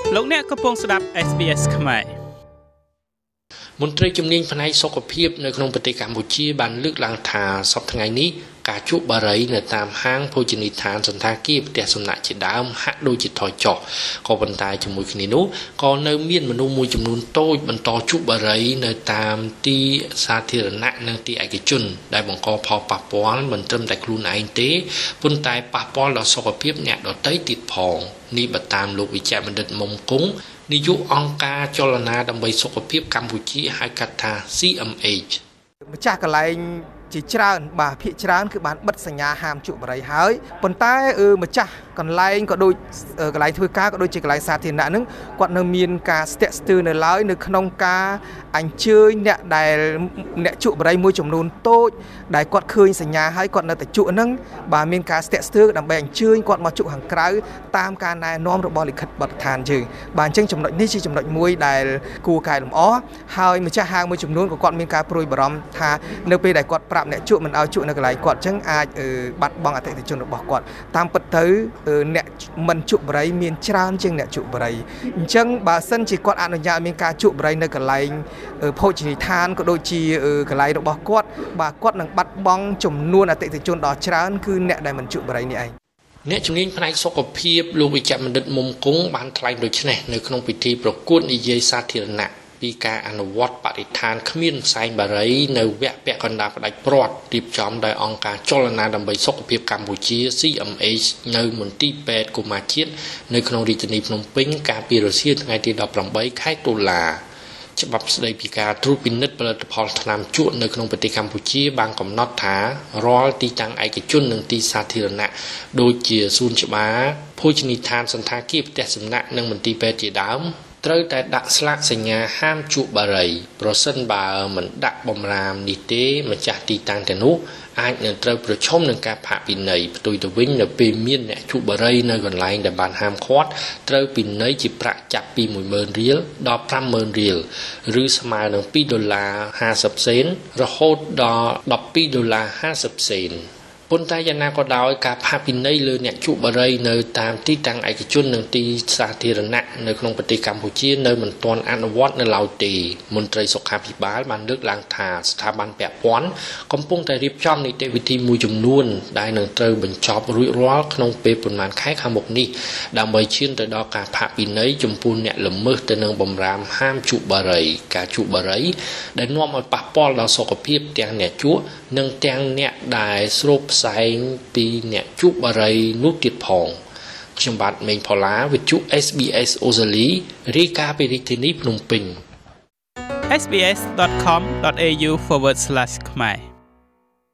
លោកអ្នកកំពុងស្ដាប់ SBS ខ្មែរមន្ត្រីជំនាញផ្នែកសុខភាពនៅក្នុងប្រទេសកម្ពុជាបានលើកឡើងថាសប្តាហ៍ថ្ងៃនេះការជក់បារីនៅតាមហាងភោជនីយដ្ឋានសន្តាគារផ្ទះសំណាក់ជាដើមហាក់ដូចជាថយចុះក៏ប៉ុន្តែជាមួយគ្នានោះក៏នៅមានមនុស្សមួយចំនួនតូចបន្តជក់បារីនៅតាមទីសាធារណៈនិងទីឯកជនដែលបង្កផលប៉ះពាល់មិនត្រឹមតែខ្លួនឯងទេប៉ុន្តែប៉ះពាល់ដល់សុខភាពអ្នកដទៃទៀតផងនេះបើតាមលោកវិជ្ជបណ្ឌិតមុំគង់នាយកអង្គការចលនាដើម្បីសុខភាពកម្ពុជាហៅកាត់ថា CMH ម្ចាស់កន្លែងជាច្រើនបាទភាគច្រើនគឺបានបិទសញ្ញាហាមជក់បារីហើយប៉ុន្តែម្ចាស់កន្លែងក៏ដូចកន្លែងធ្វើការក៏ដូចជាកន្លែងសាធារណៈហ្នឹងគាត់នៅមានការស្ទាក់ស្ទើរនៅឡើយនៅក្នុងការអញ្ជើញអ្នកជក់បារីមួយចំនួនតូចដែលគាត់ឃើញសញ្ញាហើយគាត់នៅតែជក់ហ្នឹងបាទមានការស្ទាក់ស្ទើរដើម្បីអញ្ជើញគាត់មកជក់ខាងក្រៅតាមការណែនាំរបស់លិខិតបទដ្ឋានយើងបាទអញ្ចឹងចំណុចនេះជាចំណុចមួយដែលគួរកែលម្អហើយម្ចាស់ហាងមួយចំនួនក៏គាត់មានការព្រួយបារម្ភថានៅពេលដែលគាត់ប្រាប់អ្នកជក់មិនឲ្យជក់នៅកន្លែងគាត់អញ្ចឹងអាចបាត់បង់អតិថិជនរបស់គាត់តាមពិតទៅអ្នកមិនជក់បារីមានច្រើនជាងអ្នកជក់បារីអញ្ចឹងបើសិនជាគាត់អនុញ្ញាតមានការជក់បារីនៅកន្លែងភោជនីយដ្ឋានក៏ដូចជាកន្លែងរបស់គាត់បាទគាត់នឹងបាត់បង់ចំនួនអតិថិជនដ៏ច្រើនគឺអ្នកដែលមិនជក់បារីនេះឯងអ្នកជំនាញផ្នែកសុខភាពលោកវិជ្ជបណ្ឌិតមុំគង់បានថ្លែងដូចនេះនៅក្នុងពិធីប្រកួតនិយាយសាធារណៈពីការអនុវត្តបរិស្ថានគ្មានផ្សែងបារីនៅវគ្គពាក់កណ្ដាលផ្ដាច់ព្រាត់រៀបចំដោយអង្គការចលនាដើម្បីសុខភាពកម្ពុជា CMH នៅមន្ទីរពេទ្យកុមារជាតិនៅក្នុងរាជធានីភ្នំពេញកាលពីរសៀលថ្ងៃទី18ខែតុលាច្បាប់ស្តីពីការត្រួតពិនិត្យផលិតផលថ្នាំជក់នៅក្នុងប្រទេសកម្ពុជាបានកំណត់ថារាល់ទីតាំងឯកជននិងទីសាធារណៈដូចជាសួនច្បារភោជនីយដ្ឋានសន្តាគារផ្ទះសំណាក់និងមន្ទីរពេទ្យជាដើមត្រូវតែដាក់ស្លាកសញ្ញាហាមជក់បារីប្រសិនបើមិនដាក់បម្រាមនេះទេម្ចាស់ទីតាំងទាំងនោះអាចនឹងត្រូវប្រឈមនឹងការផាកពិន័យផ្ទុយទៅវិញនៅពេលមានអ្នកជក់បារីនៅកន្លែងដែលបានហាមឃាត់ត្រូវពិន័យជាប្រាក់ចាប់ពី 10,000 រៀលដល់ 50,000 រៀលឬស្មើនឹង$2.50 សេនរហូតដល់$12.50 សេនប៉ុន្តែយ៉ាងណាក៏ដោយការផាកពិន័យលើអ្នកជក់បារីនៅតាមទីតាំងឯកជននិងទីសាធារណៈនៅក្នុងប្រទេសកម្ពុជានៅមិនទាន់អនុវត្តនៅឡើយទេមន្ត្រីសុខាភិបាលបានលើកឡើងថាស្ថាប័នពាក់ព័ន្ធកំពុងតែរៀបចំនីតិវិធីមួយចំនួនដែលនឹងត្រូវបញ្ចប់រួចរាល់ក្នុងពេលប្រមាណខែខាងមុខនេះដើម្បីឈានទៅដល់ការផាកពិន័យចំពោះអ្នកល្មើសទៅនឹងបម្រាមហាមជក់បារីការជក់បារីដែលនាំឲ្យប៉ះពាល់ដល់សុខភាពទាំងអ្នកជក់និងទាំងអ្នកដែលស្រូបផ្សែងពីអ្នកជក់បារីនោះទៀតផងខ្ញុំបាទមេងផល្លាវិទ្យុ SBS អូស្ត្រាលីរាយការណ៍ពីរាជធានីភ្នំពេញ sbs.com.au/ ខ្មែរ